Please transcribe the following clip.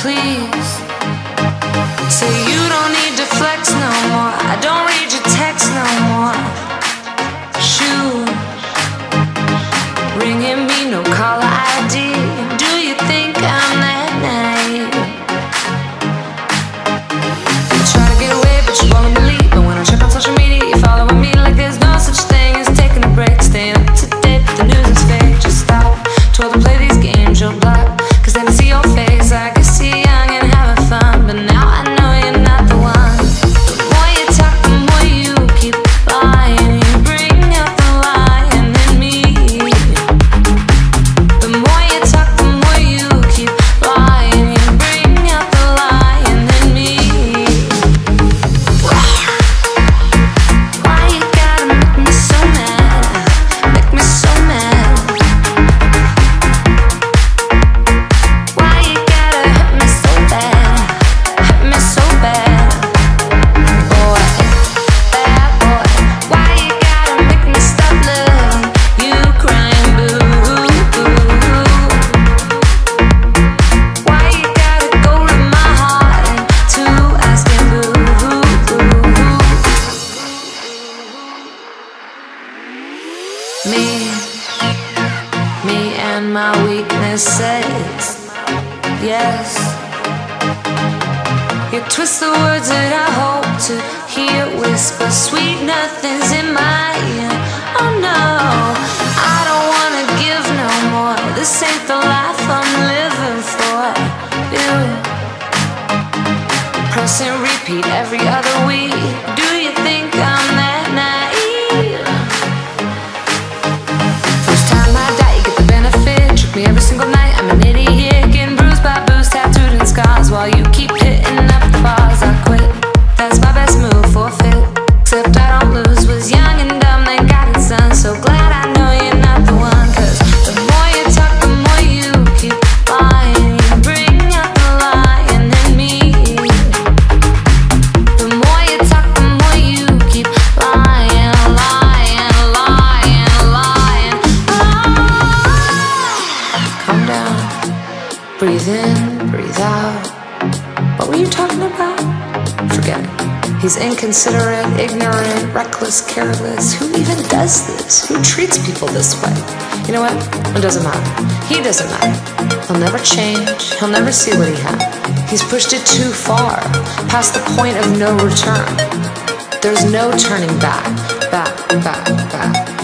please. Say you don't need to flex no more. I don't read your text no more. Shoot, ringing me, no caller ID. Do you think I'm that naive? You try to get away, but you won't believe. But when I check on social media, you're following me like there's no such thing as taking a break. Staying up to date, but the news is fake. Just stop. Told to play these games, you'll block. Cause then I see your face, I can see young and having fun. But now I know you're not the one. The more you talk, the more you keep lying. You bring out the lion in me. The more you talk, the more you keep lying. You bring out the lion in me. Why you gotta make me so mad? Make me so mad. Why you gotta hurt me so bad? Hurt me so bad. Boy, bad boy. Why you gotta make me stop loving you, crying boo boo? Why you gotta go to my heart and to asking boo boo? Me and my weaknesses. Yes, you twist the words that I hope to hear whisper sweet nothings in my ear. Oh no, I don't wanna give no more. This ain't the life I'm living for you. Press and repeat every other week. Do you think I'm that naive? First time I die, you get the benefit. Trick me every single night. I'm an idiot, getting bruised by booze, tattooed in scars. While you keep hitting up the bars, I quit. That's my best move, forfeit. Except I don't lose. Was young and dumb, thank God it's done. So glad I know you're not the one. Cause the more you talk, the more you keep lying. You bring out the lion in me. The more you talk, the more you keep lying, lying, lying, lying. Calm down. Breathe in, breathe out. What were you talking about? Forget it. He's inconsiderate, ignorant, reckless, careless. Who even does this? Who treats people this way? You know what? It doesn't matter. He doesn't matter. He'll never change. He'll never see what he had. He's pushed it too far, past the point of no return. There's no turning back, back, back, back.